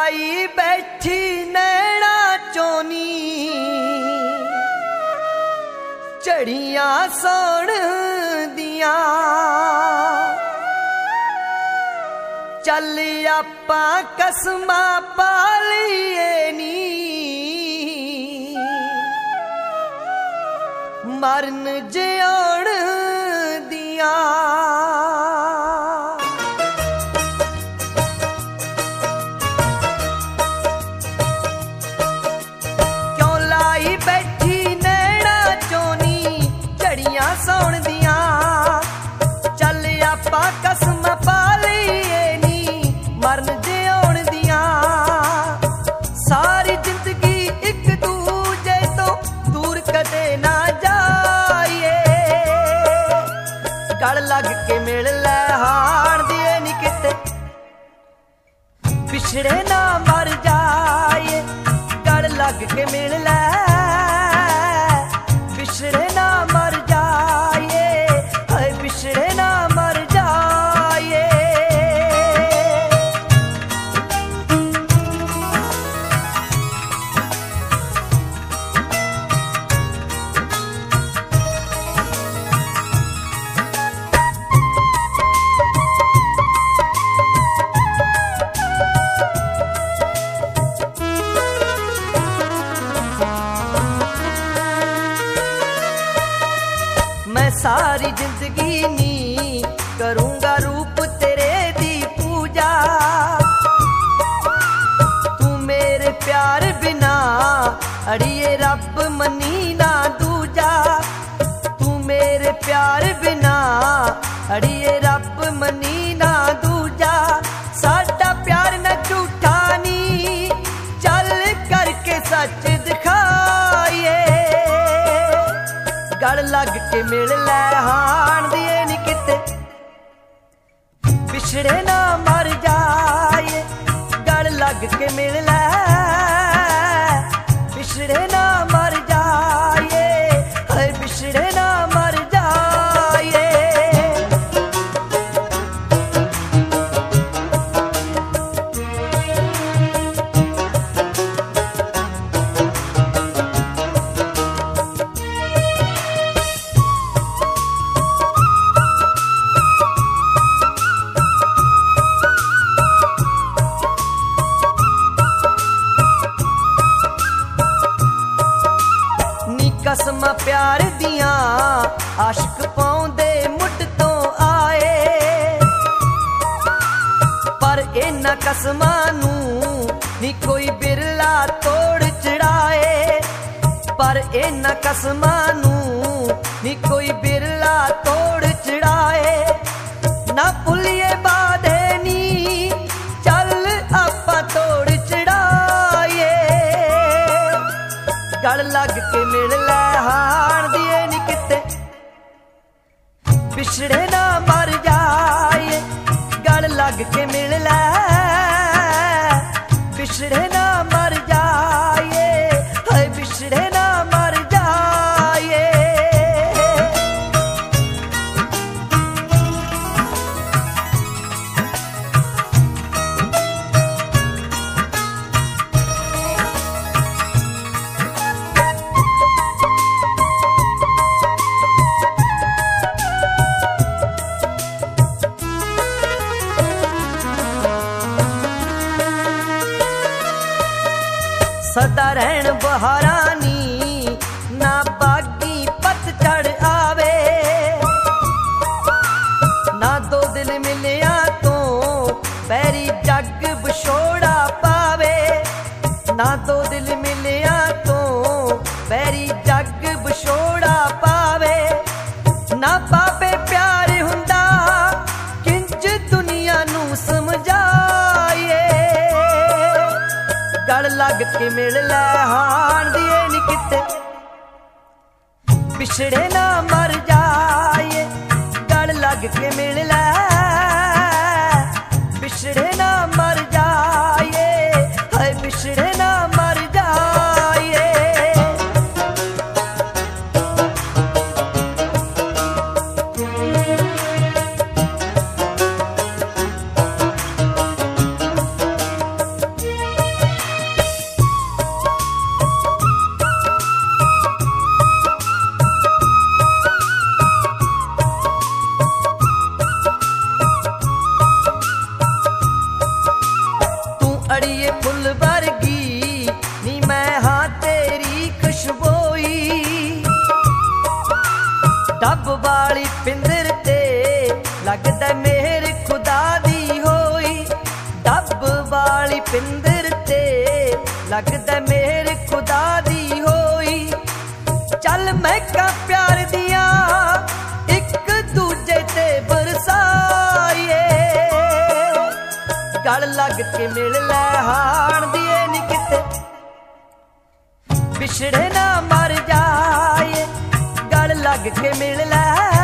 लाई बैठी नैना चोनी चढ़िया सौण दिया चल आपा कसमा पालिए नी मरन जिउण दिया क्यों लाई बैठी नैना चोनी चढ़िया सौण दिया चल आपा कसम पालिए नी मरन जिउण दिया सारी जिंदगी एक दूजे तो दूर कदे ना जाइए गल लग के मिल लै हाण दिए नी किते पिछड़े ना मर जाए गल लग के मिल लै पिछड़े ना मर जाए हाय पिछड़े ना मर जाए मैं सारी जिंदगी नी करूंगा रूप तेरे दी पूजा तू मेरे प्यार बिना अड़िए रब मनी ना दूजा तू मेरे प्यार बिना अड़िए रब मनी ना दूजा साडा प्यार न झूठा नी चल करके सच दिखाइए गल लग के मिल लै हाण दिए नी किते पिछड़े ना मर जाए गल लग के मिल लै पिछड़े ना मर जाए हाय पिछड़े ना मर जाए कसम प्यार दिया आशिक पाउंदे मुठ तो आए पर इन्हां कसमां नू नी कोई बिरला तोड़ चढ़ाए पर इन्हां कसमां नू नी कोई बिरला तोड़ चढ़ाए ना भुलिए बादे नी चल आपा तोड़ चढ़ाए गल लग के मिल लै हाण दिए नी किते पिछड़े ना मर जाए गल लग के मिल लै पिछड़े ना मर जाए हाय पिछड़े ना मर जाए सदा रहन बहारानी ना बागी पतझड़ आवे ना दो दिल मिलिया तो पैरी जग बछोड़ा पावे ना दो दिल मिलिया तो पैरी जग बछोड़ा पावे ना पावे प्यार हुंदा किंज दुनिया नू समझाए गल लग के मिल लै हाण दिए नी किते पिछड़े ना मर जाए गल लग के मिल लै पिछड़े ना मर जाए हाय पिछड़े ना मर जाए लगदा मेहर खुदा दी होई डब वाली पिंदर ते लगदा मेहर खुदा दी होई चल महका प्यार दिया एक दूजे ते बरसाइए गल लग के मिल लै हाण दिए नी किते बिछड़े ना मर जाए गल लग के मिल लै